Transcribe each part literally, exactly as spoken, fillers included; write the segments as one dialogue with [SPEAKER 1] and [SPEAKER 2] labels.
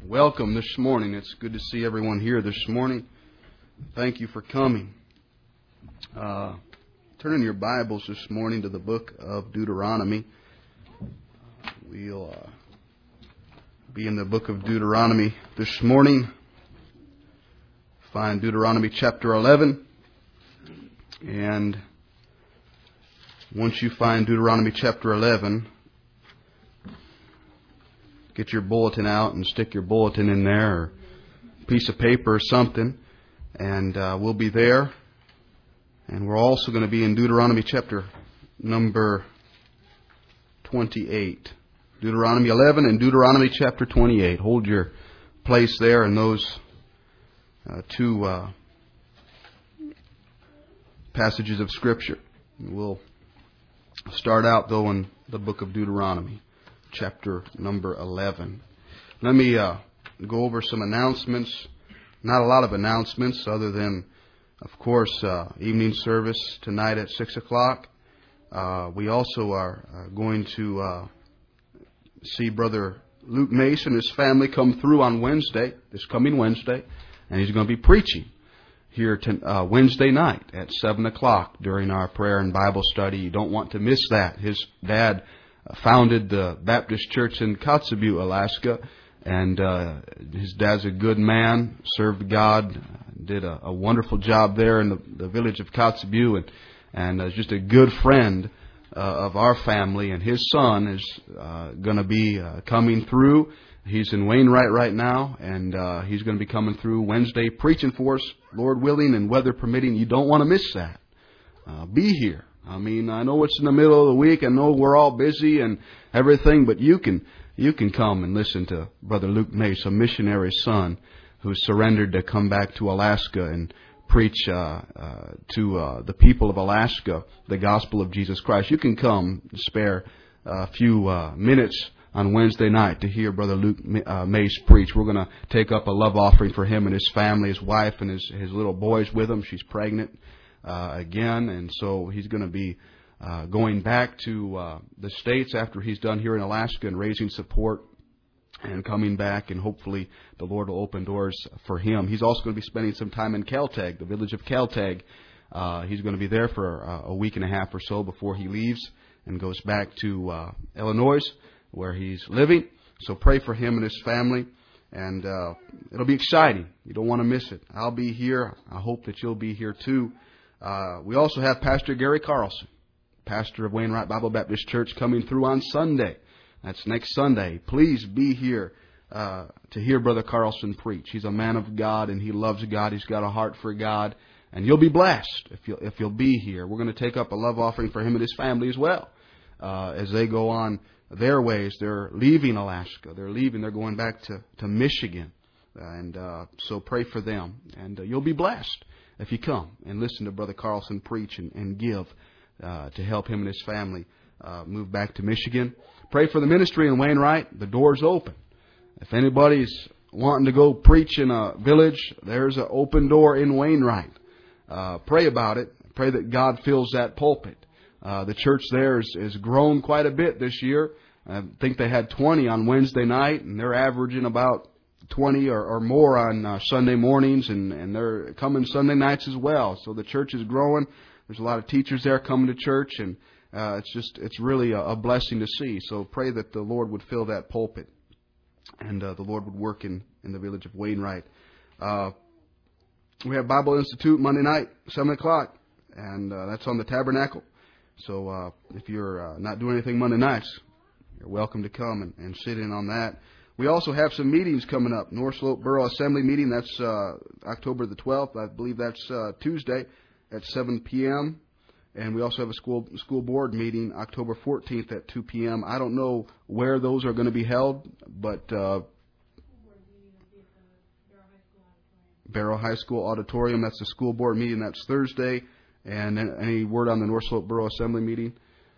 [SPEAKER 1] Welcome this morning. It's good to see everyone here this morning. Thank you for coming. Uh, turn in your Bibles this morning to the book of Deuteronomy. We'll uh, be in the book of Deuteronomy this morning. Find Deuteronomy chapter eleven. And once you find Deuteronomy chapter eleven, get your bulletin out and stick your bulletin in there, or a piece of paper or something, and uh, we'll be there. And we're also going to be in Deuteronomy chapter number twenty-eight. Deuteronomy eleven and Deuteronomy chapter twenty-eight. Hold your place there in those uh, two uh, passages of Scripture. We'll start out, though, in the book of Deuteronomy, chapter number eleven. Let me uh, go over some announcements. Not a lot of announcements other than, of course, uh, evening service tonight at six o'clock. Uh, we also are uh, going to uh, see Brother Luke Mason and his family come through on Wednesday, this coming Wednesday, and he's going to be preaching here to, uh, Wednesday night at seven o'clock during our prayer and Bible study. You don't want to miss that. His dad founded the Baptist Church in Kotzebue, Alaska, and uh, his dad's a good man, served God, did a, a wonderful job there in the, the village of Kotzebue, and and uh, just a good friend uh, of our family. And his son is uh, going to be uh, coming through. He's in Wainwright right now, and uh, he's going to be coming through Wednesday preaching for us, Lord willing and weather permitting. You don't want to miss that. Uh, be here. I mean, I know it's in the middle of the week. I know we're all busy and everything, but you can you can come and listen to Brother Luke Mace, a missionary son who surrendered to come back to Alaska and preach uh, uh, to uh, the people of Alaska the gospel of Jesus Christ. You can come and spare a few uh, minutes on Wednesday night to hear Brother Luke uh, Mace preach. We're going to take up a love offering for him and his family, his wife and his, his little boys with him. She's pregnant uh, again, and so he's going to be uh, going back to uh, the States after he's done here in Alaska and raising support and coming back, and hopefully the Lord will open doors for him. He's also going to be spending some time in Caltag, the village of Caltag. Uh, he's going to be there for uh, a week and a half or so before he leaves and goes back to uh, Illinois, where he's living. So pray for him and his family, and uh, it'll be exciting. You don't want to miss it. I'll be here. I hope that you'll be here too. Uh, we also have Pastor Gary Carlson, pastor of Wainwright Bible Baptist Church, coming through on Sunday. That's next Sunday. Please be here uh, to hear Brother Carlson preach. He's a man of God, and he loves God. He's got a heart for God, and you'll be blessed if you'll, if you'll be here. We're going to take up a love offering for him and his family as well uh, as they go on their ways. They're leaving Alaska. They're leaving. They're going back to, to Michigan. And uh, so pray for them. And uh, you'll be blessed if you come and listen to Brother Carlson preach and, and give uh, to help him and his family uh, move back to Michigan. Pray for the ministry in Wainwright. The door's open. If anybody's wanting to go preach in a village, there's an open door in Wainwright. Uh, pray about it. Pray that God fills that pulpit. Uh, the church there has, has grown quite a bit this year. I think they had twenty on Wednesday night, and they're averaging about twenty or, or more on uh, Sunday mornings, and, and they're coming Sunday nights as well. So the church is growing. There's a lot of teachers there coming to church, and uh, it's just it's really a, a blessing to see. So pray that the Lord would fill that pulpit, and uh, the Lord would work in, in the village of Wainwright. Uh, we have Bible Institute Monday night, seven o'clock, and uh, that's on the Tabernacle. So uh, if you're uh, not doing anything Monday nights, you're welcome to come and, and sit in on that. We also have some meetings coming up. North Slope Borough Assembly meeting, that's uh, October the twelfth. I believe that's uh, Tuesday at seven p.m. And we also have a school school board meeting October fourteenth at two p.m. I don't know where those are going to be held, but uh, Barrow High School Auditorium, that's the school board meeting. That's Thursday. And any word on the North Slope Borough Assembly meeting?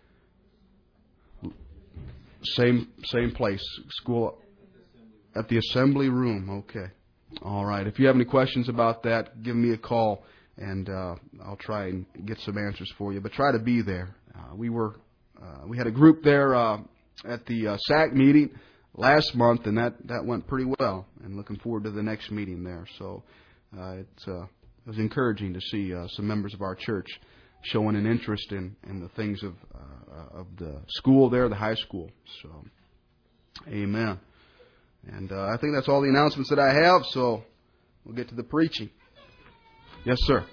[SPEAKER 1] Same same place, school at the Assembly Room. Okay, all right. If you have any questions about that, give me a call, and uh, I'll try and get some answers for you. But try to be there. Uh, we were uh, we had a group there uh, at the uh, S A C meeting last month, and that, that went pretty well. And looking forward to the next meeting there. So uh, it's, uh, it was encouraging to see uh, some members of our church showing an interest in, in the things of uh, of the school there, the high school. So, amen. And uh, I think that's all the announcements that I have. So we'll get to the preaching. Yes, sir.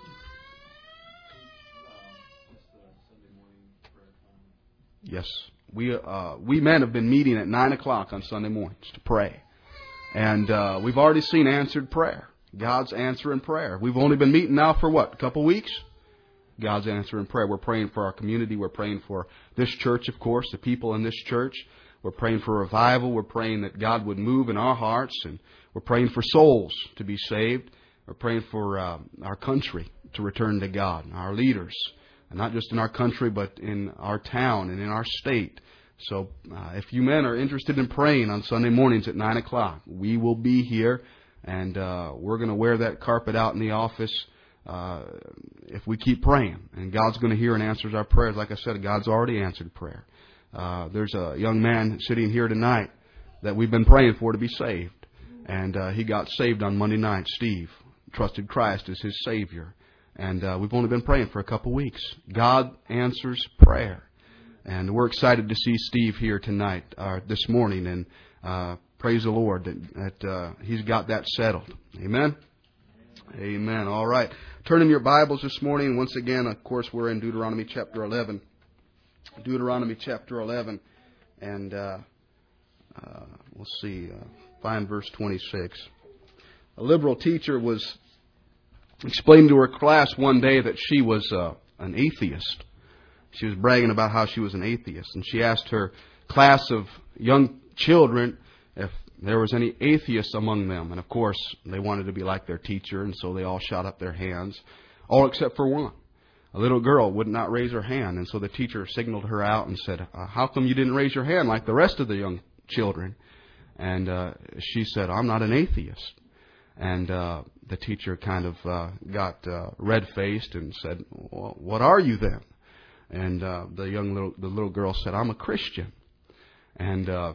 [SPEAKER 1] Yes, we uh, we men have been meeting at nine o'clock on Sunday mornings to pray, and uh, we've already seen answered prayer. God's answer in prayer. We've only been meeting now for what, a couple weeks? God's answer in prayer. We're praying for our community. We're praying for this church, of course, the people in this church. We're praying for revival. We're praying that God would move in our hearts, and we're praying for souls to be saved. We're praying for uh, our country to return to God, and our leaders. And not just in our country, but in our town and in our state. So uh, if you men are interested in praying on Sunday mornings at nine o'clock, we will be here, and uh, we're going to wear that carpet out in the office uh, if we keep praying. And God's going to hear and answer our prayers. Like I said, God's already answered prayer. Uh, there's a young man sitting here tonight that we've been praying for to be saved. And uh, he got saved on Monday night. Steve trusted Christ as his Savior. And uh, we've only been praying for a couple weeks. God answers prayer. And we're excited to see Steve here tonight, uh, this morning. And uh, praise the Lord that, that uh, he's got that settled. Amen? Amen. All right. Turn in your Bibles this morning. Once again, of course, we're in Deuteronomy chapter eleven. Deuteronomy chapter eleven. And uh, uh, we'll see. Uh, find verse twenty-six. A liberal teacher was explained to her class one day that she was uh, an atheist. She was bragging about how she was an atheist. And she asked her class of young children if there was any atheists among them. And of course, they wanted to be like their teacher, and so they all shot up their hands, all except for one. A little girl would not raise her hand, and so the teacher signaled her out and said, uh, how come you didn't raise your hand like the rest of the young children? And uh, she said, I'm not an atheist. And uh, the teacher kind of uh, got uh, red-faced and said, well, what are you then? And uh, the young little the little girl said, I'm a Christian. And uh,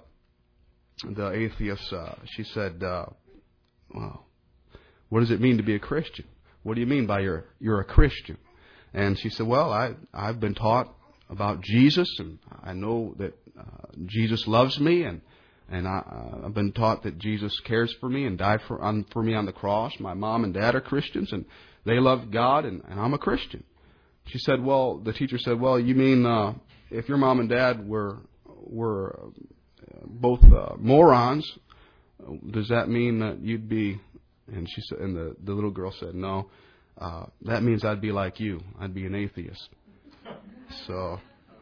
[SPEAKER 1] the atheist, uh, she said, uh, well, what does it mean to be a Christian? What do you mean by you're you're a Christian? And she said, well, I I've been taught about Jesus, and I know that uh, Jesus loves me, and And I, uh, I've been taught that Jesus cares for me and died for, on, for me on the cross. My mom and dad are Christians, and they love God, and, and I'm a Christian. She said, well, the teacher said, well, you mean uh, if your mom and dad were were uh, both uh, morons, does that mean that you'd be? And she said, and the, the little girl said, no, uh, that means I'd be like you. I'd be an atheist. So,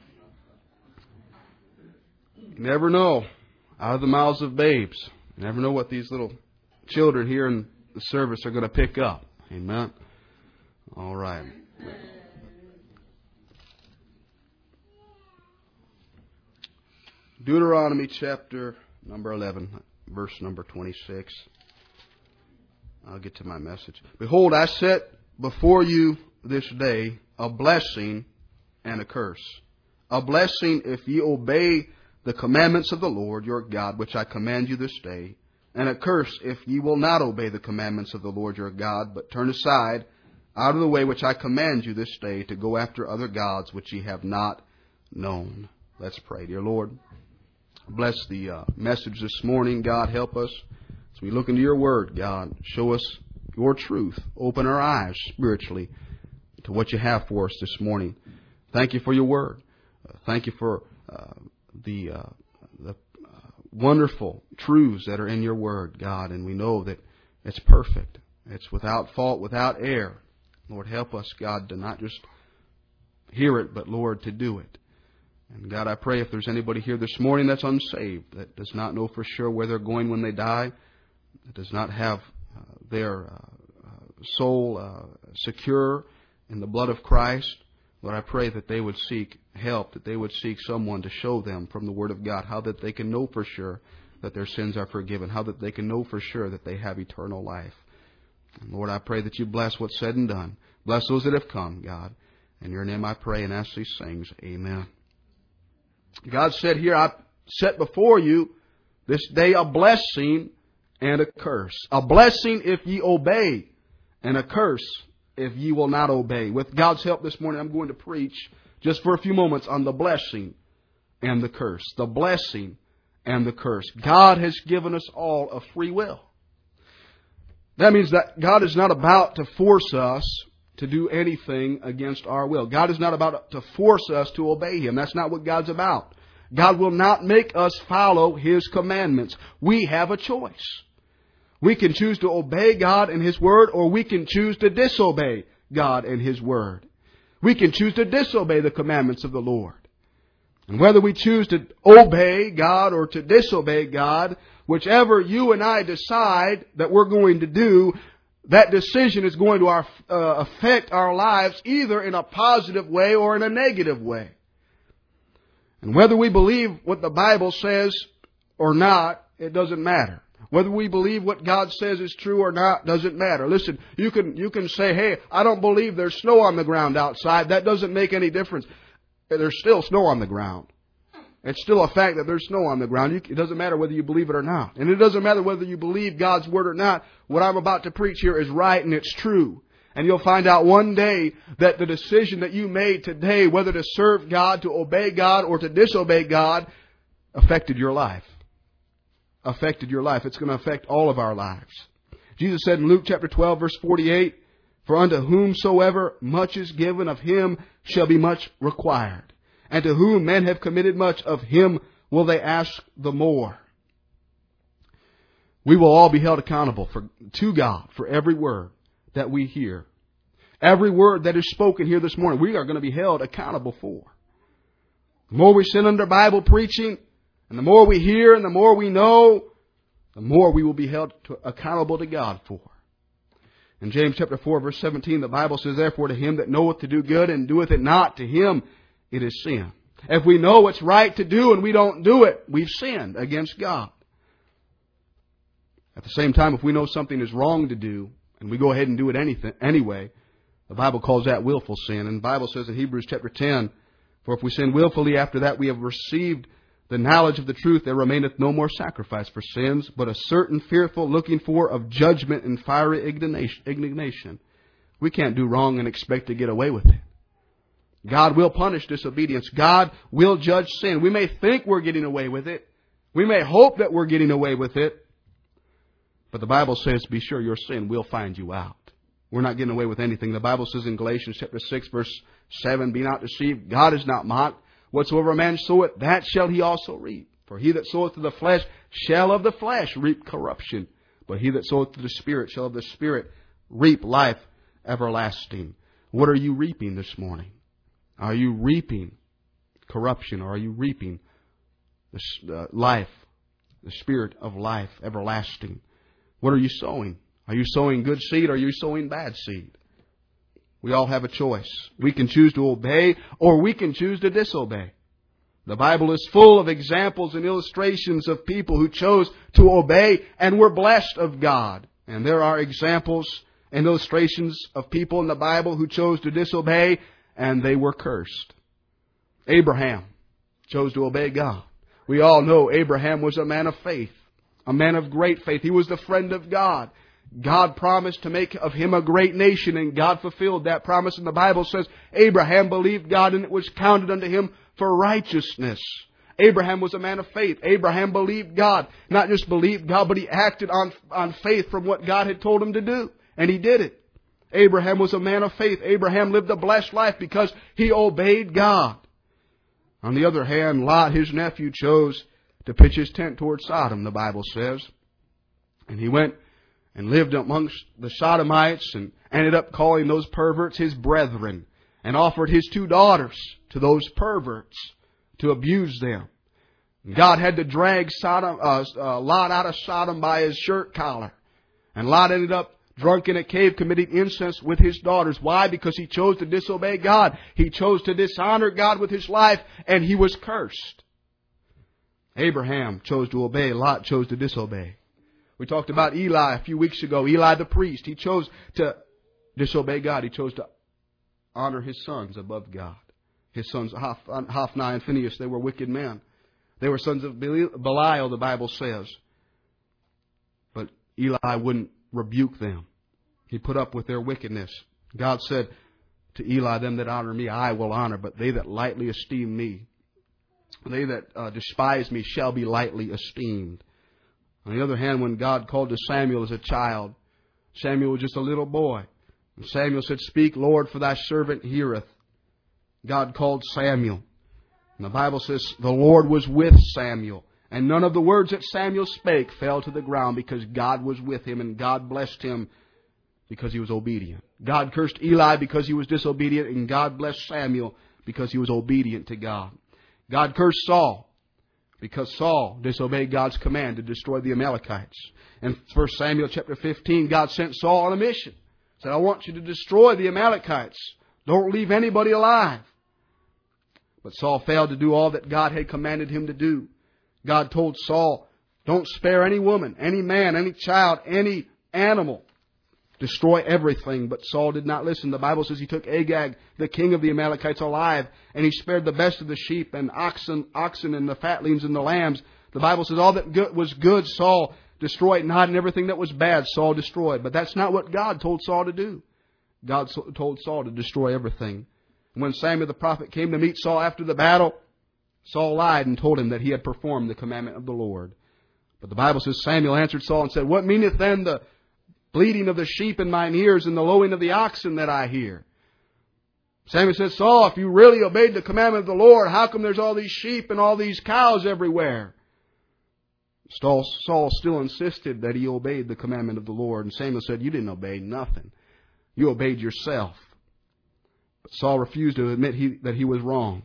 [SPEAKER 1] you never know. Out of the mouths of babes. You never know what these little children here in the service are going to pick up. Amen. All right. Deuteronomy chapter number eleven, verse number twenty-six. I'll get to my message. Behold, I set before you this day a blessing and a curse. A blessing if ye obey the commandments of the Lord your God, which I command you this day, and a curse if ye will not obey the commandments of the Lord your God, but turn aside out of the way which I command you this day to go after other gods which ye have not known. Let's pray. Dear Lord, bless the uh, message this morning. God, help us as we look into your word. God, show us your truth. Open our eyes spiritually to what you have for us this morning. Thank you for your word. Uh, thank you for Uh, the uh, the uh, wonderful truths that are in your word, God, and we know that it's perfect. It's without fault, without error. Lord, help us, God, to not just hear it, but, Lord, to do it. And, God, I pray if there's anybody here this morning that's unsaved, that does not know for sure where they're going when they die, that does not have uh, their uh, uh, soul uh, secure in the blood of Christ, Lord, I pray that they would seek help, that they would seek someone to show them from the Word of God how that they can know for sure that their sins are forgiven, how that they can know for sure that they have eternal life. And Lord, I pray that you bless what's said and done. Bless those that have come, God. In your name I pray and ask these things. Amen. God said here, I set before you this day a blessing and a curse. A blessing if ye obey, and a curse if ye will not obey. With God's help this morning, I'm going to preach just for a few moments on the blessing and the curse. The blessing and the curse. God has given us all a free will. That means that God is not about to force us to do anything against our will. God is not about to force us to obey Him. That's not what God's about. God will not make us follow His commandments. We have a choice. We can choose to obey God and His Word, or we can choose to disobey God and His Word. We can choose to disobey the commandments of the Lord. And whether we choose to obey God or to disobey God, whichever you and I decide that we're going to do, that decision is going to uh, affect our lives either in a positive way or in a negative way. And whether we believe what the Bible says or not, it doesn't matter. Whether we believe what God says is true or not doesn't matter. Listen, you can you can say, hey, I don't believe there's snow on the ground outside. That doesn't make any difference. There's still snow on the ground. It's still a fact that there's snow on the ground. You, it doesn't matter whether you believe it or not. And it doesn't matter whether you believe God's Word or not. What I'm about to preach here is right and it's true. And you'll find out one day that the decision that you made today, whether to serve God, to obey God, or to disobey God, affected your life. Affected your life. It's going to affect all of our lives. Jesus said in Luke chapter twelve, verse forty-eight, "For unto whomsoever much is given, of him shall be much required. And to whom men have committed much, of him will they ask the more." We will all be held accountable for, to God for every word that we hear. Every word that is spoken here this morning, we are going to be held accountable for. The more we sit under Bible preaching, and the more we hear and the more we know, the more we will be held to, accountable to God for. In James chapter four, verse seventeen, the Bible says, "Therefore to him that knoweth to do good and doeth it not, to him it is sin." If we know what's right to do and we don't do it, we've sinned against God. At the same time, if we know something is wrong to do and we go ahead and do it anything, anyway, the Bible calls that willful sin. And the Bible says in Hebrews chapter ten, "For if we sin willfully, after that we have received the knowledge of the truth, there remaineth no more sacrifice for sins, but a certain fearful looking for of judgment and fiery indignation." We can't do wrong and expect to get away with it. God will punish disobedience. God will judge sin. We may think we're getting away with it. We may hope that we're getting away with it. But the Bible says, be sure your sin will find you out. We're not getting away with anything. The Bible says in Galatians chapter six, verse seven, "Be not deceived. God is not mocked. Whatsoever a man soweth, that shall he also reap. For he that soweth to the flesh shall of the flesh reap corruption. But he that soweth to the Spirit shall of the Spirit reap life everlasting." What are you reaping this morning? Are you reaping corruption, or are you reaping the uh, life, the Spirit of life everlasting? What are you sowing? Are you sowing good seed, or are you sowing bad seed? We all have a choice. We can choose to obey, or we can choose to disobey. The Bible is full of examples and illustrations of people who chose to obey and were blessed of God. And there are examples and illustrations of people in the Bible who chose to disobey and they were cursed. Abraham chose to obey God. We all know Abraham was a man of faith, a man of great faith. He was the friend of God. God promised to make of him a great nation, and God fulfilled that promise. And the Bible says Abraham believed God, and it was counted unto him for righteousness. Abraham was a man of faith. Abraham believed God. Not just believed God, but he acted on, on faith from what God had told him to do. And he did it. Abraham was a man of faith. Abraham lived a blessed life because he obeyed God. On the other hand, Lot, his nephew, chose to pitch his tent toward Sodom, the Bible says. And he went and lived amongst the Sodomites and ended up calling those perverts his brethren, and offered his two daughters to those perverts to abuse them. God had to drag Sodom, uh, uh, Lot out of Sodom by his shirt collar. And Lot ended up drunk in a cave committing incest with his daughters. Why? Because he chose to disobey God. He chose to dishonor God with his life, and he was cursed. Abraham chose to obey. Lot chose to disobey. We talked about Eli a few weeks ago. Eli the priest. He chose to disobey God. He chose to honor his sons above God. His sons Hophni and Phinehas, they were wicked men. They were sons of Belial, the Bible says. But Eli wouldn't rebuke them. He put up with their wickedness. God said to Eli, them that honor me, I will honor, but they that lightly esteem me, they that uh, despise me shall be lightly esteemed. On the other hand, when God called to Samuel as a child, Samuel was just a little boy. And Samuel said, Speak, Lord, for thy servant heareth. God called Samuel. And the Bible says the Lord was with Samuel. And none of the words that Samuel spake fell to the ground, because God was with him, and God blessed him because he was obedient. God cursed Eli because he was disobedient, and God blessed Samuel because he was obedient to God. God cursed Saul because Saul disobeyed God's command to destroy the Amalekites. In First Samuel chapter fifteen, God sent Saul on a mission. He said, I want you to destroy the Amalekites. Don't leave anybody alive. But Saul failed to do all that God had commanded him to do. God told Saul, don't spare any woman, any man, any child, any animal. Destroy everything. But Saul did not listen. The Bible says he took Agag, the king of the Amalekites, alive, and he spared the best of the sheep and oxen, oxen and the fatlings and the lambs. The Bible says all that good was good, Saul destroyed not, and everything that was bad, Saul destroyed. But that's not what God told Saul to do. God told Saul to destroy everything. When Samuel the prophet came to meet Saul after the battle, Saul lied and told him that he had performed the commandment of the Lord. But the Bible says Samuel answered Saul and said, What meaneth then the bleating of the sheep in mine ears and the lowing of the oxen that I hear? Samuel said, Saul, if you really obeyed the commandment of the Lord, how come there's all these sheep and all these cows everywhere? Saul, Saul still insisted that he obeyed the commandment of the Lord. And Samuel said, you didn't obey nothing. You obeyed yourself. But Saul refused to admit he, that he was wrong.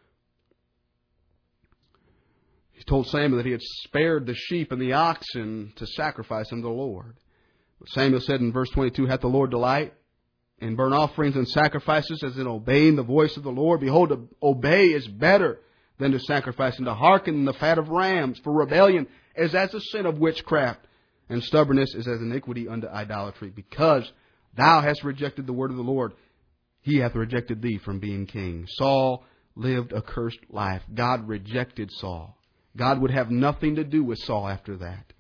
[SPEAKER 1] He told Samuel that he had spared the sheep and the oxen to sacrifice unto the Lord. But Samuel said in verse twenty-two, Hath the Lord delight in burnt offerings and sacrifices as in obeying the voice of the Lord? Behold, to obey is better than to sacrifice, and to hearken in the fat of rams. For rebellion is as the sin of witchcraft, and stubbornness is as iniquity unto idolatry. Because thou hast rejected the word of the Lord, he hath rejected thee from being king. Saul lived a cursed life. God rejected Saul. God would have nothing to do with Saul after that.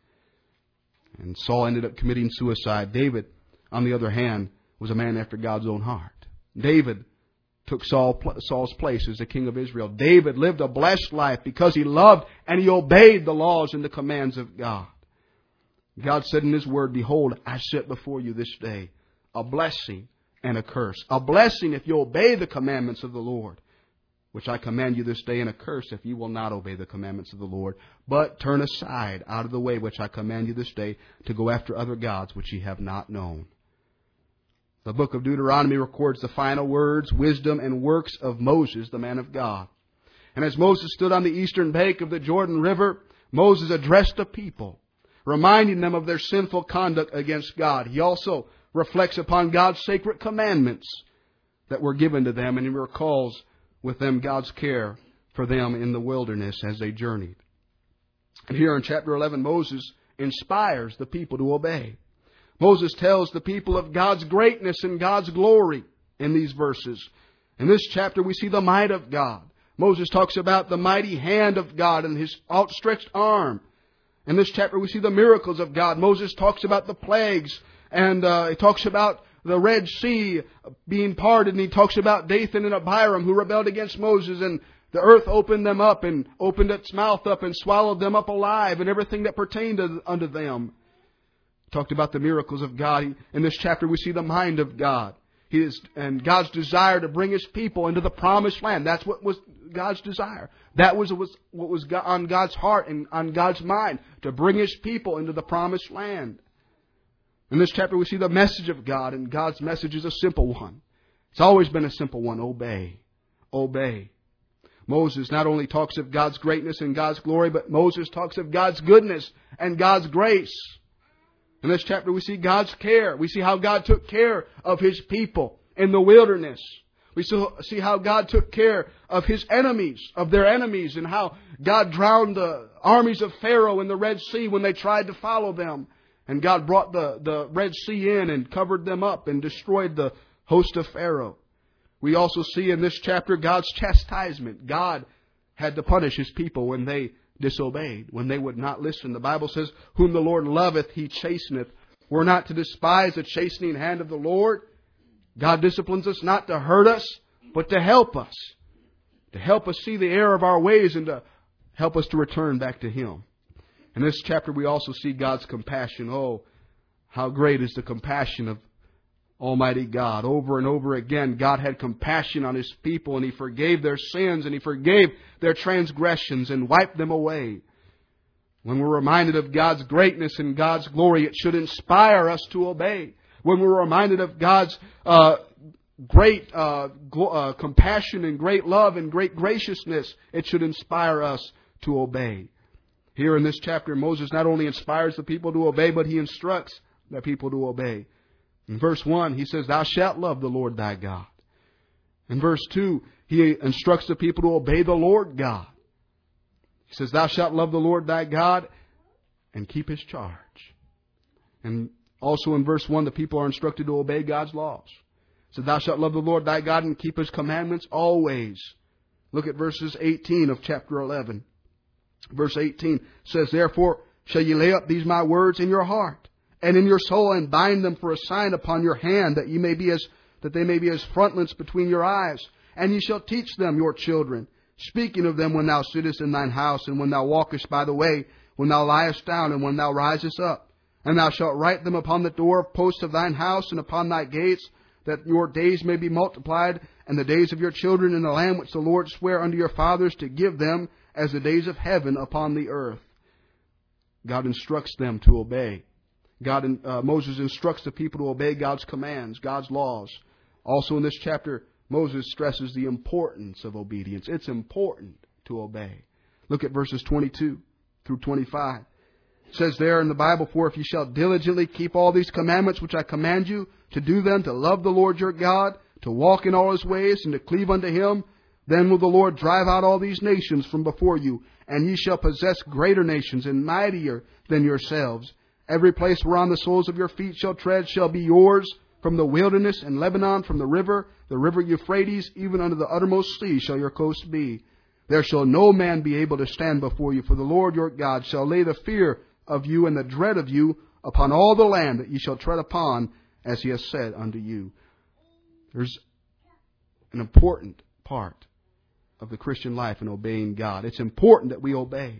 [SPEAKER 1] And Saul ended up committing suicide. David, on the other hand, was a man after God's own heart. David took Saul, Saul's place as the king of Israel. David lived a blessed life because he loved and he obeyed the laws and the commands of God. God said in His Word, Behold, I set before you this day a blessing and a curse. A blessing if you obey the commandments of the Lord, which I command you this day, and a curse if you will not obey the commandments of the Lord, but turn aside out of the way which I command you this day, to go after other gods which ye have not known. The book of Deuteronomy records the final words, wisdom, and works of Moses, the man of God. And as Moses stood on the eastern bank of the Jordan River, Moses addressed the people, reminding them of their sinful conduct against God. He also reflects upon God's sacred commandments that were given to them, and he recalls with them God's care for them in the wilderness as they journeyed. And here in chapter eleven, Moses inspires the people to obey. Moses tells the people of God's greatness and God's glory in these verses. In this chapter, we see the might of God. Moses talks about the mighty hand of God and His outstretched arm. In this chapter, we see the miracles of God. Moses talks about the plagues, and uh, he talks about the Red Sea being parted, and he talks about Dathan and Abiram who rebelled against Moses, and the earth opened them up and opened its mouth up and swallowed them up alive, and everything that pertained to, unto them. Talked about the miracles of God. In this chapter, we see the mind of God. He is, and God's desire to bring His people into the promised land. That's what was God's desire. That was, was what was on God's heart and on God's mind, to bring His people into the promised land. In this chapter, we see the message of God, and God's message is a simple one. It's always been a simple one. Obey. Obey. Moses not only talks of God's greatness and God's glory, but Moses talks of God's goodness and God's grace. In this chapter, we see God's care. We see how God took care of His people in the wilderness. We see how God took care of His enemies, of their enemies, and how God drowned the armies of Pharaoh in the Red Sea when they tried to follow them. And God brought the, the Red Sea in and covered them up and destroyed the host of Pharaoh. We also see in this chapter God's chastisement. God had to punish His people when they disobeyed, when they would not listen. The Bible says, whom the Lord loveth, He chasteneth. We're not to despise the chastening hand of the Lord. God disciplines us not to hurt us, but to help us. To help us see the error of our ways and to help us to return back to Him. In this chapter we also see God's compassion. Oh, how great is the compassion of Almighty God. Over and over again, God had compassion on His people, and He forgave their sins, and He forgave their transgressions and wiped them away. When we're reminded of God's greatness and God's glory, it should inspire us to obey. When we're reminded of God's uh, great uh, gl- uh, compassion and great love and great graciousness, it should inspire us to obey. Here in this chapter, Moses not only inspires the people to obey, but he instructs the people to obey. In verse one, he says, Thou shalt love the Lord thy God. In verse two, he instructs the people to obey the Lord God. He says, Thou shalt love the Lord thy God and keep His charge. And also in verse one, the people are instructed to obey God's laws. So thou shalt love the Lord thy God and keep His commandments always. Look at verses eighteen of chapter eleven. Verse eighteen says, Therefore shall ye lay up these my words in your heart and in your soul, and bind them for a sign upon your hand, that ye may be as that they may be as frontlets between your eyes. And ye shall teach them your children, speaking of them when thou sittest in thine house, and when thou walkest by the way, when thou liest down, and when thou risest up. And thou shalt write them upon the door posts of thine house and upon thy gates, that your days may be multiplied, and the days of your children in the land which the Lord sware unto your fathers to give them, as the days of heaven upon the earth. God instructs them to obey. God, uh, Moses instructs the people to obey God's commands, God's laws. Also in this chapter, Moses stresses the importance of obedience. It's important to obey. Look at verses twenty-two through twenty-five. It says there in the Bible, For if ye shall diligently keep all these commandments which I command you, to do them, to love the Lord your God, to walk in all His ways, and to cleave unto Him, then will the Lord drive out all these nations from before you, and ye shall possess greater nations and mightier than yourselves. Every place whereon the soles of your feet shall tread shall be yours, from the wilderness and Lebanon, from the river, the river Euphrates, even unto the uttermost sea shall your coast be. There shall no man be able to stand before you, for the Lord your God shall lay the fear of you and the dread of you upon all the land that ye shall tread upon, as He has said unto you. There's an important part of the Christian life in obeying God. It's important that we obey.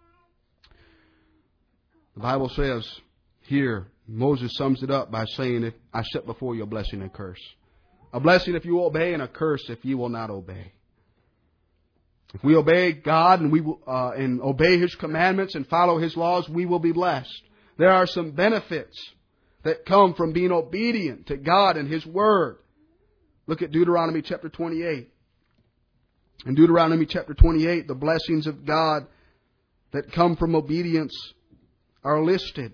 [SPEAKER 1] The Bible says here, Moses sums it up by saying, if I set before you a blessing and a curse. A blessing if you obey, and a curse if you will not obey. If we obey God and we will, uh, and obey His commandments and follow His laws, we will be blessed. There are some benefits that come from being obedient to God and His Word. Look at Deuteronomy chapter twenty-eight. In Deuteronomy chapter twenty-eight, the blessings of God that come from obedience are listed.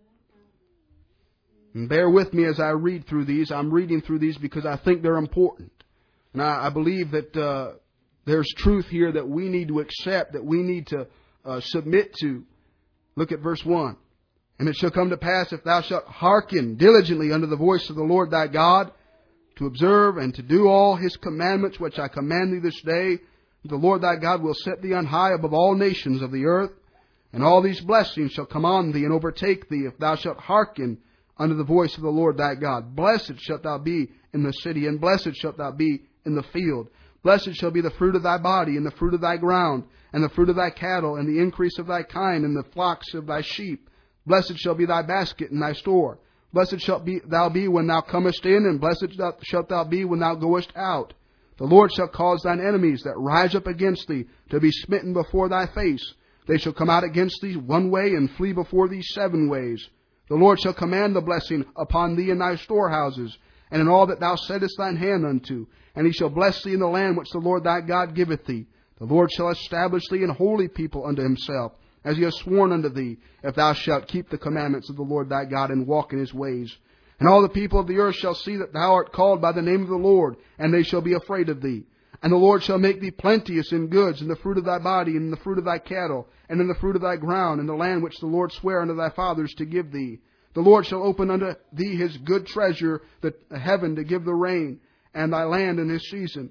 [SPEAKER 1] And bear with me as I read through these. I'm reading through these because I think they're important. And I, I believe that uh, there's truth here that we need to accept, that we need to uh, submit to. Look at verse one. And it shall come to pass, if thou shalt hearken diligently unto the voice of the Lord thy God, to observe and to do all His commandments which I command thee this day, the Lord thy God will set thee on high above all nations of the earth. And all these blessings shall come on thee and overtake thee, if thou shalt hearken unto the voice of the Lord thy God. Blessed shalt thou be in the city, and blessed shalt thou be in the field. Blessed shall be the fruit of thy body, and the fruit of thy ground, and the fruit of thy cattle, and the increase of thy kind, and the flocks of thy sheep. Blessed shall be thy basket and thy store. Blessed shalt be, thou be when thou comest in, and blessed shalt thou be when thou goest out. The Lord shall cause thine enemies that rise up against thee to be smitten before thy face. They shall come out against thee one way, and flee before thee seven ways. The Lord shall command the blessing upon thee in thy storehouses, and in all that thou settest thine hand unto. And He shall bless thee in the land which the Lord thy God giveth thee. The Lord shall establish thee an holy people unto Himself, as He has sworn unto thee, if thou shalt keep the commandments of the Lord thy God, and walk in His ways. And all the people of the earth shall see that thou art called by the name of the Lord, and they shall be afraid of thee. And the Lord shall make thee plenteous in goods, in the fruit of thy body, and in the fruit of thy cattle, and in the fruit of thy ground, in the land which the Lord sware unto thy fathers to give thee. The Lord shall open unto thee His good treasure, the heaven, to give the rain, and thy land in His season.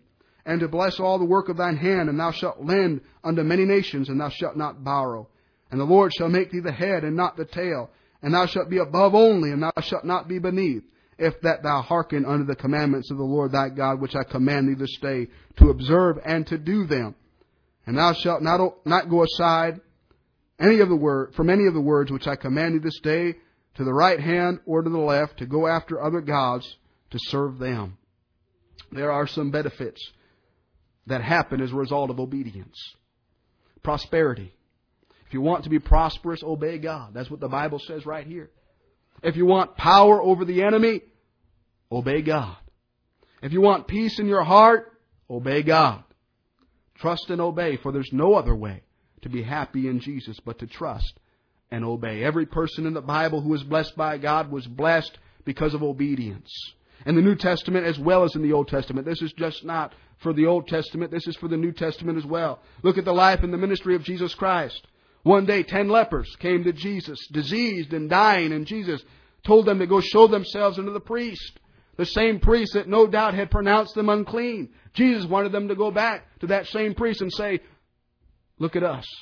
[SPEAKER 1] and to bless all the work of thine hand, and thou shalt lend unto many nations, and thou shalt not borrow. And the Lord shall make thee the head, and not the tail, and thou shalt be above only, and thou shalt not be beneath, if that thou hearken unto the commandments of the Lord thy God, which I command thee this day, to observe and to do them. And thou shalt not, not go aside any of the word, from any of the words which I command thee this day, to the right hand or to the left, to go after other gods, to serve them. There are some benefits that happen as a result of obedience. Prosperity. If you want to be prosperous, obey God. That's what the Bible says right here. If you want power over the enemy, obey God. If you want peace in your heart, obey God. Trust and obey, for there's no other way to be happy in Jesus but to trust and obey. Every person in the Bible who was blessed by God was blessed because of obedience. In the New Testament as well as in the Old Testament. This is just not for the Old Testament. This is for the New Testament as well. Look at the life and the ministry of Jesus Christ. One day, ten lepers came to Jesus, diseased and dying, and Jesus told them to go show themselves unto the priest. The same priest that no doubt had pronounced them unclean. Jesus wanted them to go back to that same priest and say, look at us.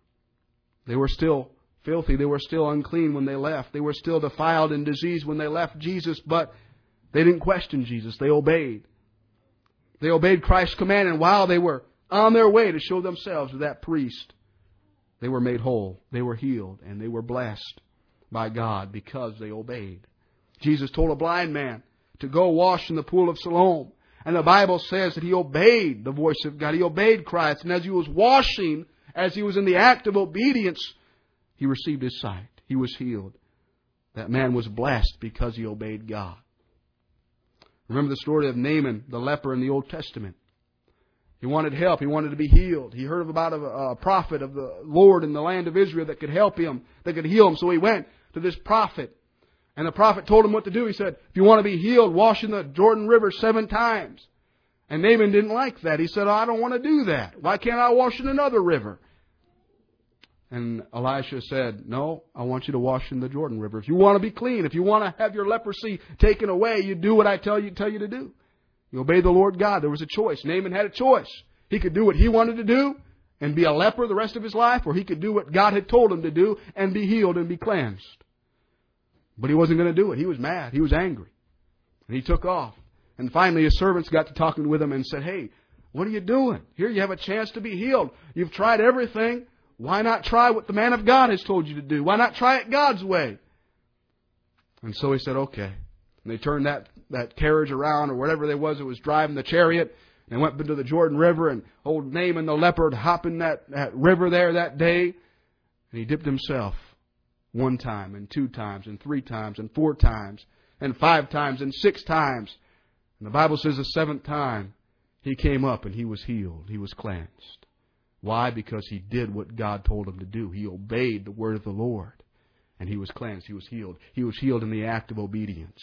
[SPEAKER 1] They were still filthy. They were still unclean when they left. They were still defiled and diseased when they left Jesus, but they didn't question Jesus. They obeyed. They obeyed Christ's command, and while they were on their way to show themselves to that priest, they were made whole. They were healed, and they were blessed by God because they obeyed. Jesus told a blind man to go wash in the pool of Siloam. And the Bible says that he obeyed the voice of God. He obeyed Christ. And as he was washing, as he was in the act of obedience, he received his sight. He was healed. That man was blessed because he obeyed God. Remember the story of Naaman, the leper in the Old Testament. He wanted help. He wanted to be healed. He heard about a, a prophet of the Lord in the land of Israel that could help him, that could heal him. So he went to this prophet. And the prophet told him what to do. He said, if you want to be healed, wash in the Jordan River seven times. And Naaman didn't like that. He said, oh, I don't want to do that. Why can't I wash in another river? And Elisha said, no, I want you to wash in the Jordan River. If you want to be clean, if you want to have your leprosy taken away, you do what I tell you, tell you to do. You obey the Lord God. There was a choice. Naaman had a choice. He could do what he wanted to do and be a leper the rest of his life, or he could do what God had told him to do and be healed and be cleansed. But he wasn't going to do it. He was mad. He was angry. And he took off. And finally his servants got to talking with him and said, hey, what are you doing? Here you have a chance to be healed. You've tried everything. Why not try what the man of God has told you to do? Why not try it God's way? And so he said, okay. And they turned that, that carriage around, or whatever there was that was driving the chariot, and went into the Jordan River, and old Naaman the leper hopped in that, that river there that day, and he dipped himself one time, and two times, and three times, and four times, and five times, and six times. And the Bible says the seventh time, he came up and he was healed. He was cleansed. Why? Because he did what God told him to do. He obeyed the word of the Lord. And he was cleansed. He was healed. He was healed in the act of obedience.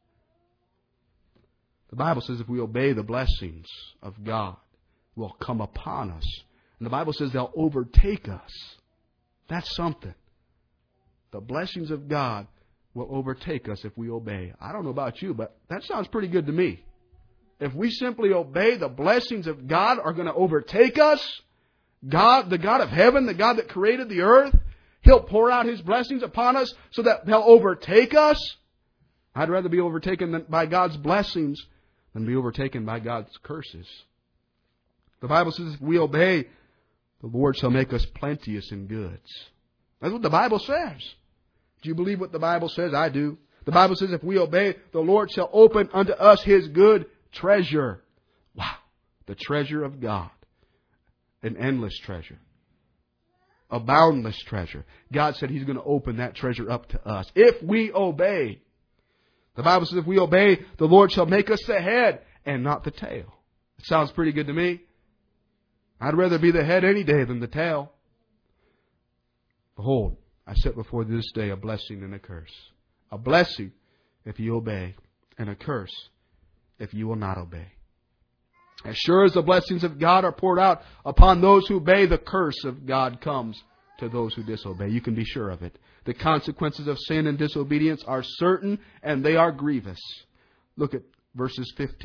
[SPEAKER 1] The Bible says if we obey, the blessings of God will come upon us. And the Bible says they'll overtake us. That's something. The blessings of God will overtake us if we obey. I don't know about you, but that sounds pretty good to me. If we simply obey, the blessings of God are going to overtake us. God, the God of heaven, the God that created the earth, He'll pour out His blessings upon us so that they'll overtake us. I'd rather be overtaken by God's blessings than be overtaken by God's curses. The Bible says if we obey, the Lord shall make us plenteous in goods. That's what the Bible says. Do you believe what the Bible says? I do. The Bible says if we obey, the Lord shall open unto us His good treasure. Wow. The treasure of God. An endless treasure. A boundless treasure. God said He's going to open that treasure up to us. If we obey. The Bible says if we obey, the Lord shall make us the head and not the tail. It sounds pretty good to me. I'd rather be the head any day than the tail. Behold, I set before you this day a blessing and a curse. A blessing if you obey, and a curse if you will not obey. As sure as the blessings of God are poured out upon those who obey, the curse of God comes to those who disobey. You can be sure of it. The consequences of sin and disobedience are certain, and they are grievous. Look at verses fifteen of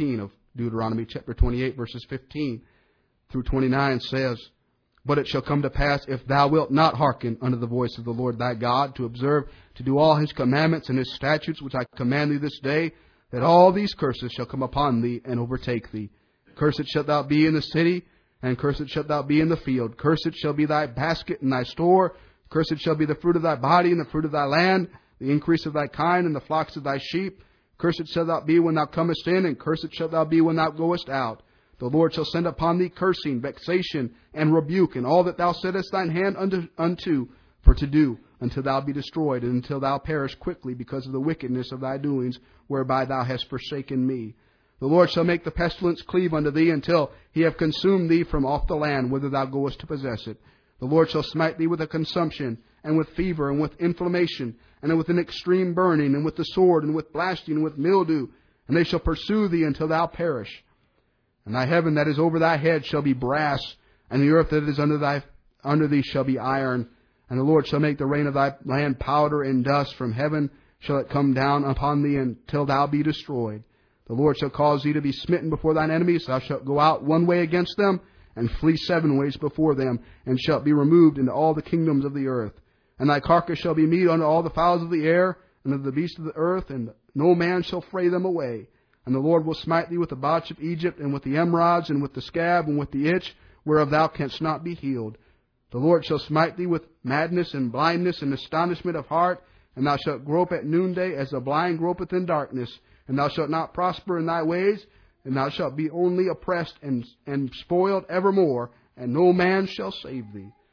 [SPEAKER 1] Deuteronomy chapter twenty-eight, verses fifteen through twenty-nine says, "But it shall come to pass, if thou wilt not hearken unto the voice of the Lord thy God, to observe, to do all His commandments and His statutes, which I command thee this day, that all these curses shall come upon thee and overtake thee. Cursed shalt thou be in the city, and cursed shalt thou be in the field. Cursed shall be thy basket and thy store. Cursed shall be the fruit of thy body and the fruit of thy land, the increase of thy kind and the flocks of thy sheep. Cursed shalt thou be when thou comest in, and cursed shalt thou be when thou goest out. The Lord shall send upon thee cursing, vexation, and rebuke, and all that thou settest thine hand unto, unto for to do, until thou be destroyed, and until thou perish quickly because of the wickedness of thy doings, whereby thou hast forsaken me. The Lord shall make the pestilence cleave unto thee, until He have consumed thee from off the land, whither thou goest to possess it. The Lord shall smite thee with a consumption, and with fever, and with inflammation, and with an extreme burning, and with the sword, and with blasting, and with mildew, and they shall pursue thee until thou perish. And thy heaven that is over thy head shall be brass, and the earth that is under thy under thee shall be iron. And the Lord shall make the rain of thy land powder and dust. From heaven shall it come down upon thee until thou be destroyed. The Lord shall cause thee to be smitten before thine enemies. Thou shalt go out one way against them, and flee seven ways before them, and shalt be removed into all the kingdoms of the earth. And thy carcass shall be meat unto all the fowls of the air, and of the beasts of the earth, and no man shall fray them away. And the Lord will smite thee with the botch of Egypt, and with the emerods, and with the scab, and with the itch, whereof thou canst not be healed. The Lord shall smite thee with madness and blindness and astonishment of heart, and thou shalt grope at noonday as the blind gropeth in darkness. And thou shalt not prosper in thy ways, and thou shalt be only oppressed and, and spoiled evermore, and no man shall save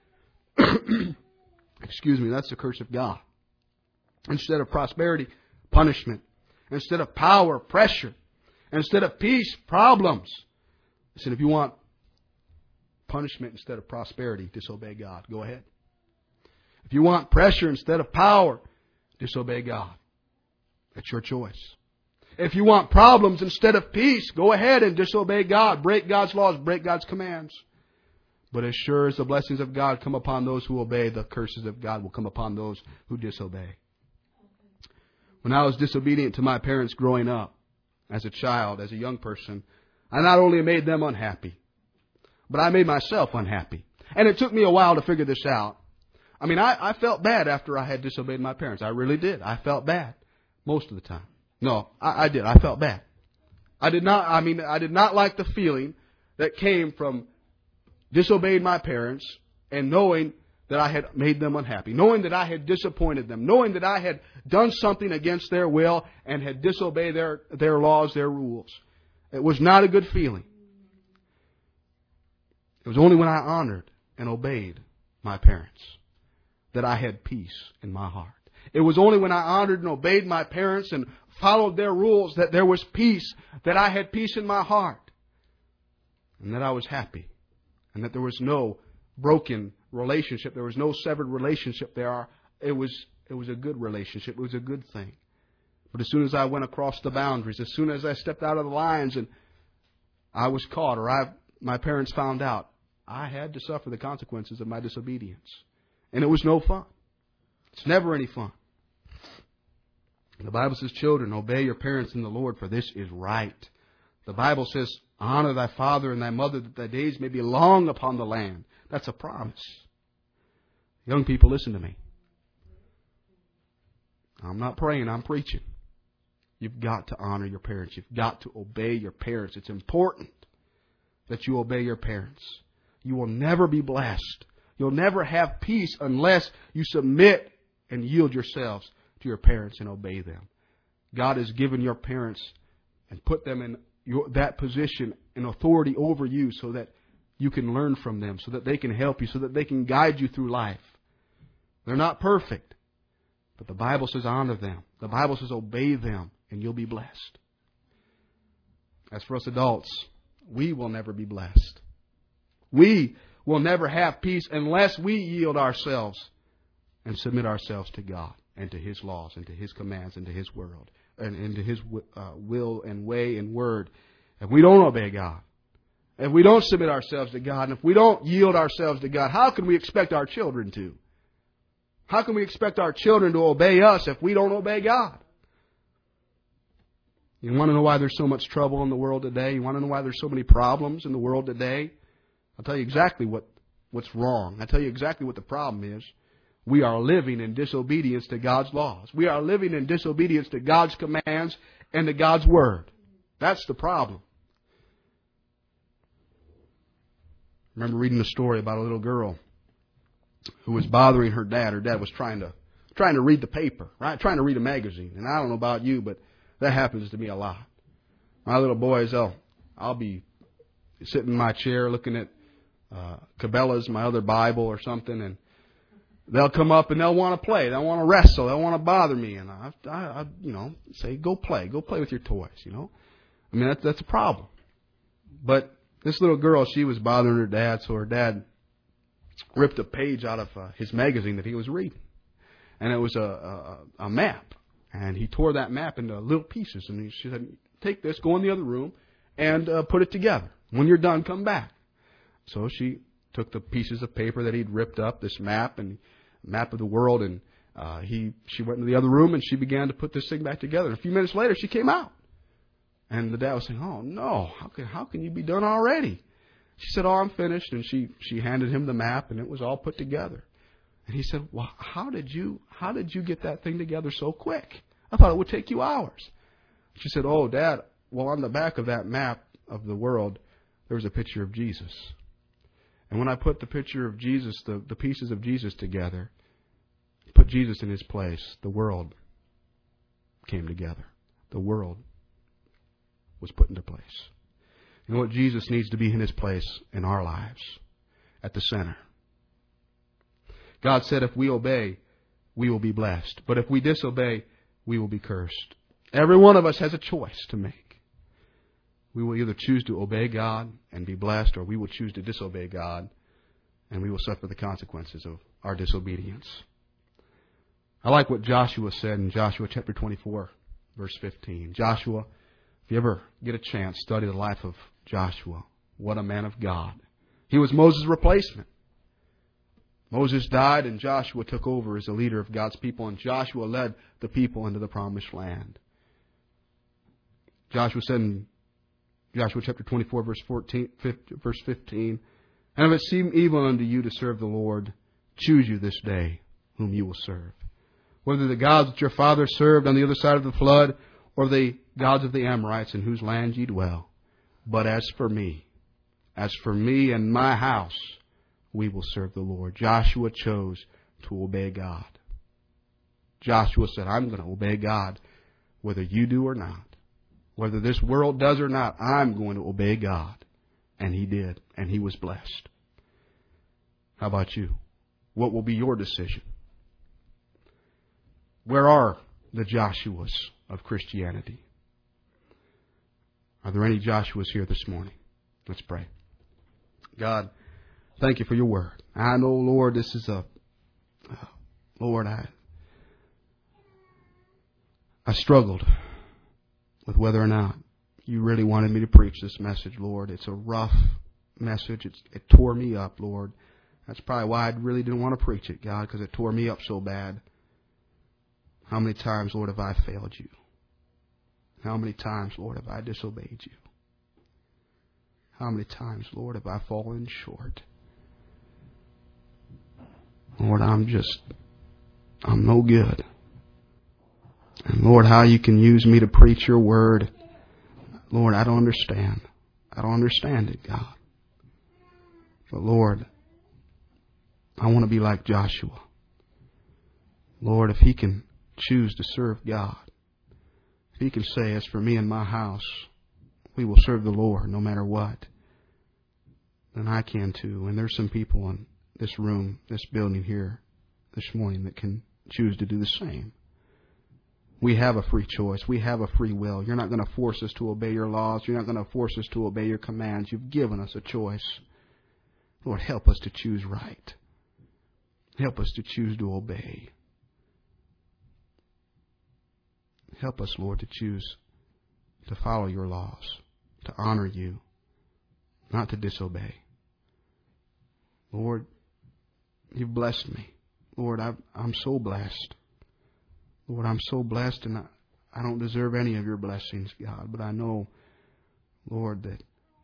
[SPEAKER 1] thee." Excuse me, that's the curse of God. Instead of prosperity, punishment. Instead of power, pressure. Instead of peace, problems. Listen, if you want punishment instead of prosperity, disobey God. Go ahead. If you want pressure instead of power, disobey God. That's your choice. If you want problems instead of peace, go ahead and disobey God. Break God's laws, break God's commands. But as sure as the blessings of God come upon those who obey, the curses of God will come upon those who disobey. When I was disobedient to my parents growing up, as a child, as a young person, I not only made them unhappy, but I made myself unhappy. And it took me a while to figure this out. I mean, I, I felt bad after I had disobeyed my parents. I really did. I felt bad most of the time. No, I, I did. I felt bad. I did not, I mean, I did not like the feeling that came from disobeying my parents and knowing that I had made them unhappy, knowing that I had disappointed them, knowing that I had done something against their will and had disobeyed their, their laws, their rules. It was not a good feeling. It was only when I honored and obeyed my parents that I had peace in my heart. It was only when I honored and obeyed my parents and followed their rules that there was peace, that I had peace in my heart, and that I was happy, and that there was no broken relationship. There was no severed relationship there. It was, it was a good relationship. It was a good thing. But as soon as I went across the boundaries, as soon as I stepped out of the lines and I was caught or I, my parents found out, I had to suffer the consequences of my disobedience. And it was no fun. It's never any fun. The Bible says, children, obey your parents in the Lord, for this is right. The Bible says, honor thy father and thy mother, that thy days may be long upon the land. That's a promise. Young people, listen to me. I'm not praying, I'm preaching. You've got to honor your parents. You've got to obey your parents. It's important that you obey your parents. You will never be blessed. You'll never have peace unless you submit and yield yourselves to your parents and obey them. God has given your parents and put them in your, that position and authority over you so that you can learn from them, so that they can help you, so that they can guide you through life. They're not perfect, but the Bible says honor them. The Bible says obey them, and you'll be blessed. As for us adults, we will never be blessed. We will never have peace unless we yield ourselves and submit ourselves to God and to His laws and to His commands and to His world and into His uh, will and way and word. If we don't obey God, if we don't submit ourselves to God, and if we don't yield ourselves to God, how can we expect our children to? How can we expect our children to obey us if we don't obey God? You want to know why there's so much trouble in the world today? You want to know why there's so many problems in the world today? I'll tell you exactly what, what's wrong. I'll tell you exactly what the problem is. We are living in disobedience to God's laws. We are living in disobedience to God's commands and to God's Word. That's the problem. I remember reading a story about a little girl who was bothering her dad. Her dad was trying to trying to read the paper, right? Trying to read a magazine. And I don't know about you, but that happens to me a lot. My little boys, I'll, I'll be sitting in my chair looking at uh, Cabela's, my other Bible or something, and they'll come up and they'll want to play. They'll want to wrestle. They'll want to bother me. And I, I, I, you know, say, go play. Go play with your toys, you know. I mean, that's, that's a problem. But this little girl, she was bothering her dad, so her dad ripped a page out of uh, his magazine that he was reading. And it was a, a, a map. And he tore that map into little pieces. And he said, take this, go in the other room, and uh, put it together. When you're done, come back. So she took the pieces of paper that he'd ripped up, this map, and map of the world, and uh, he she went into the other room, and she began to put this thing back together. And a few minutes later, she came out. And the dad was saying, oh, no, how can, how can you be done already? She said, oh, I'm finished. And she, she handed him the map, and it was all put together. And he said, well, how did you how did you get that thing together so quick? I thought it would take you hours. She said, oh, Dad, well, on the back of that map of the world, there was a picture of Jesus. And when I put the picture of Jesus, the, the pieces of Jesus together, put Jesus in his place, the world came together. The world was put into place. You know what? Jesus needs to be in his place in our lives, at the center. God said if we obey, we will be blessed. But if we disobey, we will be cursed. Every one of us has a choice to make. We will either choose to obey God and be blessed, or we will choose to disobey God and we will suffer the consequences of our disobedience. I like what Joshua said in Joshua chapter twenty-four, verse fifteen. Joshua, if you ever get a chance, study the life of Joshua. What a man of God. He was Moses' replacement. Moses died and Joshua took over as the leader of God's people, and Joshua led the people into the promised land. Joshua said in Joshua chapter twenty-four, verse fourteen, verse fifteen, and if it seem evil unto you to serve the Lord, choose you this day whom you will serve. Whether the gods that your fathers served on the other side of the flood, or the gods of the Amorites in whose land ye dwell. But as for me, as for me and my house, we will serve the Lord. Joshua chose to obey God. Joshua said, I'm going to obey God whether you do or not. Whether this world does or not, I'm going to obey God. And he did. And he was blessed. How about you? What will be your decision? Where are the Joshuas of Christianity? Are there any Joshuas here this morning? Let's pray. God, thank you for your word. I know, Lord, this is a, uh, Lord, I, I struggled with whether or not you really wanted me to preach this message, Lord. It's a rough message. It's, it tore me up, Lord. That's probably why I really didn't want to preach it, God, because it tore me up so bad. How many times, Lord, have I failed you? How many times, Lord, have I disobeyed you? How many times, Lord, have I fallen short? Lord, I'm just, I'm no good. And Lord, how you can use me to preach your word, Lord, I don't understand. I don't understand it, God. But Lord, I want to be like Joshua. Lord, if he can choose to serve God, if he can say, as for me and my house, we will serve the Lord no matter what, then I can too. And there's some people in this room, this building here this morning that can choose to do the same. We have a free choice. We have a free will. You're not going to force us to obey your laws. You're not going to force us to obey your commands. You've given us a choice. Lord, help us to choose right. Help us to choose to obey. Help us, Lord, to choose to follow your laws, to honor you, not to disobey. Lord, you've blessed me. Lord, I've, I'm so blessed. Lord, I'm so blessed, and I, I don't deserve any of your blessings, God, but I know, Lord, that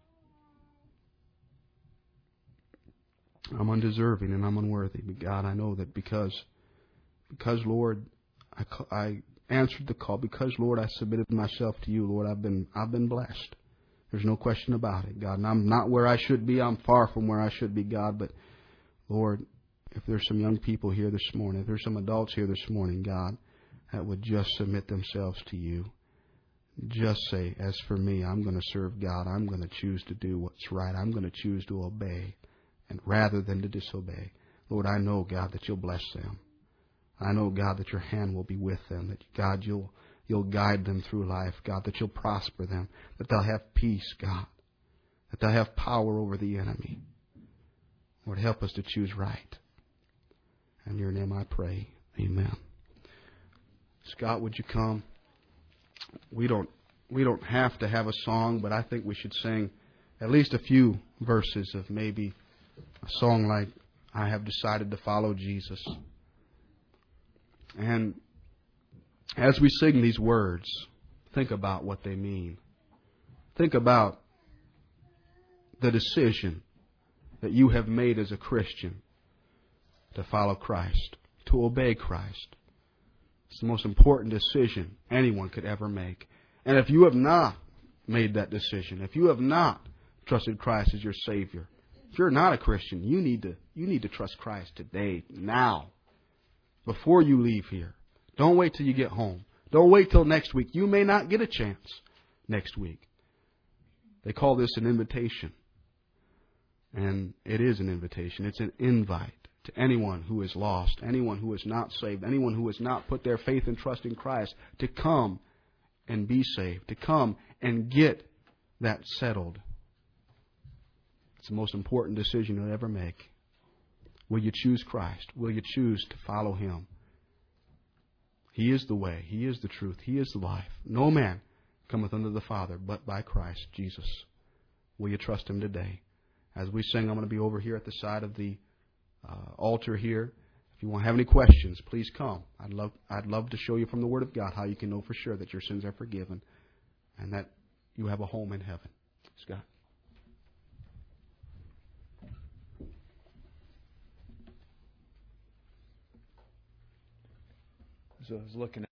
[SPEAKER 1] I'm undeserving and I'm unworthy. But God, I know that because, because Lord, I, I answered the call. Because, Lord, I submitted myself to you, Lord, I've been I've been blessed. There's no question about it, God. And I'm not where I should be. I'm far from where I should be, God. But, Lord, if there's some young people here this morning, if there's some adults here this morning, God, that would just submit themselves to you. Just say, as for me, I'm going to serve God. I'm going to choose to do what's right. I'm going to choose to obey, and rather than to disobey. Lord, I know, God, that you'll bless them. I know, God, that your hand will be with them. That, God, you'll you'll guide them through life. God, that you'll prosper them. That they'll have peace, God. That they'll have power over the enemy. Lord, help us to choose right. In your name I pray. Amen. Scott, would you come? We don't we don't have to have a song, but I think we should sing at least a few verses of maybe a song like I Have Decided to Follow Jesus. And as we sing these words, think about what they mean. Think about the decision that you have made as a Christian to follow Christ, to obey Christ. It's the most important decision anyone could ever make. And if you have not made that decision, if you have not trusted Christ as your Savior, if you're not a Christian, you need to you need to trust Christ today, now, before you leave here. Don't wait till you get home. Don't wait till next week. You may not get a chance next week. They call this an invitation. And it is an invitation. It's an invite to anyone who is lost, anyone who is not saved, anyone who has not put their faith and trust in Christ to come and be saved, to come and get that settled. It's the most important decision you'll ever make. Will you choose Christ? Will you choose to follow Him? He is the way. He is the truth. He is the life. No man cometh unto the Father but by Christ Jesus. Will you trust Him today? As we sing, I'm going to be over here at the side of the uh, altar here. If you want to have any questions, please come. I'd love, I'd love to show you from the Word of God how you can know for sure that your sins are forgiven and that you have a home in heaven. Scott. So I was looking at